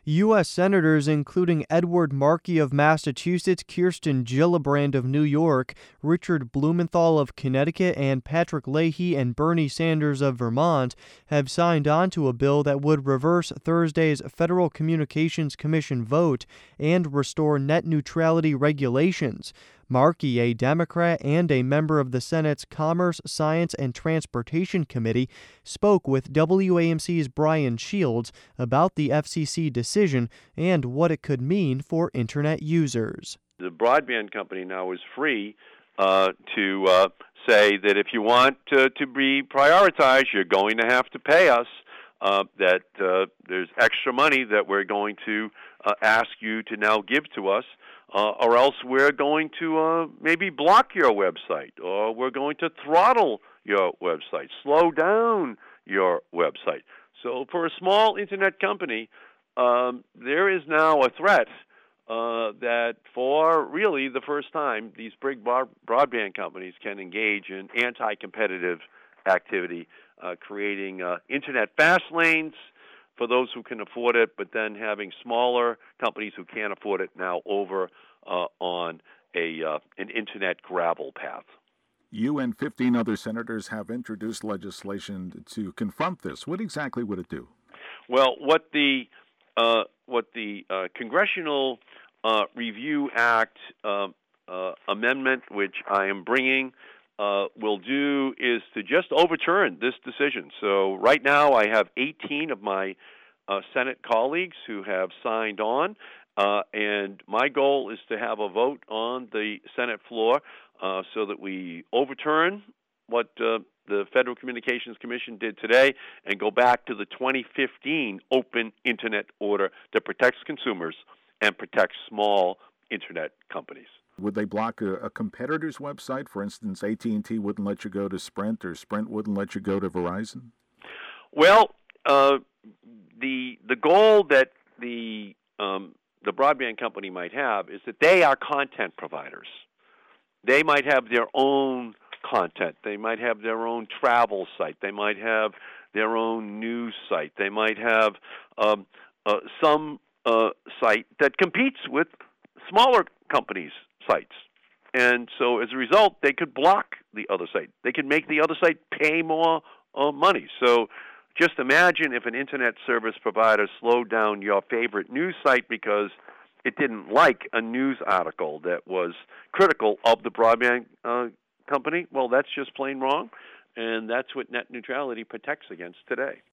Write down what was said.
U.S. Senators, including Edward Markey of Massachusetts, Kirsten Gillibrand of New York, Richard Blumenthal of Connecticut, and Patrick Leahy and Bernie Sanders of Vermont, have signed on to a bill that would reverse Thursday's Federal Communications Commission vote and restore net neutrality regulations. Markey, a Democrat and a member of the Senate's Commerce, Science, and Transportation Committee, spoke with WAMC's Brian Shields about the FCC decision and what it could mean for Internet users. The broadband company now is free to say that if you want to be prioritized, you're going to have to pay us, that there's extra money that we're going to ask you to now give to us. Or else we're going to maybe block your website, or we're going to throttle your website, slow down your website. So for a small Internet company, there is now a threat that for really the first time, these big broadband companies can engage in anti-competitive activity, creating Internet fast lanes for those who can afford it, but then having smaller companies who can't afford it now over on an Internet gravel path. You and 15 other senators have introduced legislation to confront this. What exactly would it do? Well, what the Congressional Review Act amendment, which I am bringing, will do is to just overturn this decision. So right now I have 18 of my Senate colleagues who have signed on, and my goal is to have a vote on the Senate floor so that we overturn what the Federal Communications Commission did today and go back to the 2015 Open Internet Order that protects consumers and protects small Internet companies. Would they block a competitor's website? For instance, AT&T wouldn't let you go to Sprint, or Sprint wouldn't let you go to Verizon? Well, the goal that the broadband company might have is that they are content providers. They might have their own content. They might have their own travel site. They might have their own news site. They might have some site that competes with smaller companies' sites. And so as a result, they could block the other site. They could make the other site pay more money. So just imagine if an Internet service provider slowed down your favorite news site because it didn't like a news article that was critical of the broadband company. Well, that's just plain wrong, and that's what net neutrality protects against today.